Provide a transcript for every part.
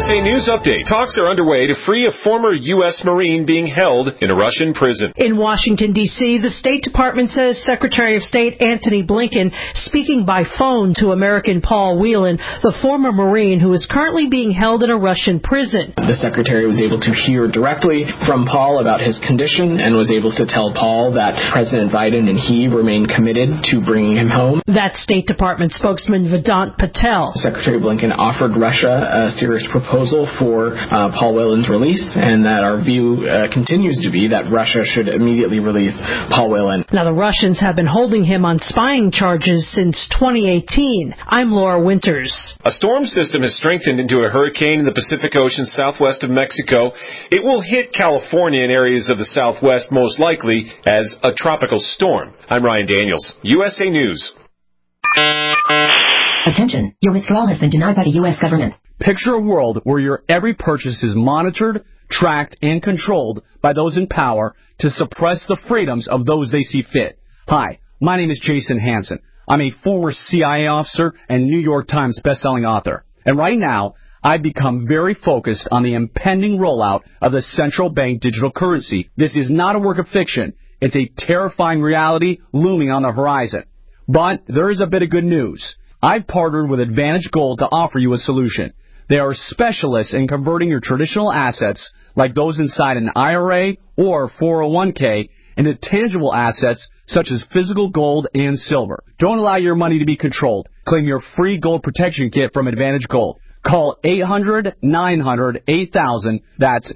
USA News Update. Talks are underway to free a former U.S. Marine being held in a Russian prison. In Washington, D.C., the State Department says Secretary of State Antony Blinken speaking by phone to American Paul Whelan, the former Marine who is currently being held in a Russian prison. The Secretary was able to hear directly from Paul about his condition and was able to tell Paul that President Biden and he remain committed to bringing him home. That State Department spokesman Vedant Patel. Secretary Blinken offered Russia a serious proposal for Paul Whelan's release, and that our view continues to be that Russia should immediately release Paul Whelan. Now, the Russians have been holding him on spying charges since 2018. I'm Laura Winters. A storm system has strengthened into a hurricane in the Pacific Ocean southwest of Mexico. It will hit California and areas of the southwest most likely as a tropical storm. I'm Ryan Daniels, USA News. Attention, your withdrawal has been denied by the U.S. government. Picture a world where your every purchase is monitored, tracked, and controlled by those in power to suppress the freedoms of those they see fit. Hi, my name is Jason Hansen. I'm a former CIA officer and New York Times bestselling author. And right now, I've become very focused on the impending rollout of the central bank digital currency. This is not a work of fiction. It's a terrifying reality looming on the horizon. But there is a bit of good news. I've partnered with Advantage Gold to offer you a solution. They are specialists in converting your traditional assets, like those inside an IRA or 401k, into tangible assets such as physical gold and silver. Don't allow your money to be controlled. Claim your free gold protection kit from Advantage Gold. Call 800-900-8000. That's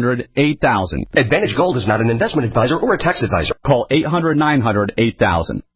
800-900-8000. Advantage Gold is not an investment advisor or a tax advisor. Call 800-900-8000.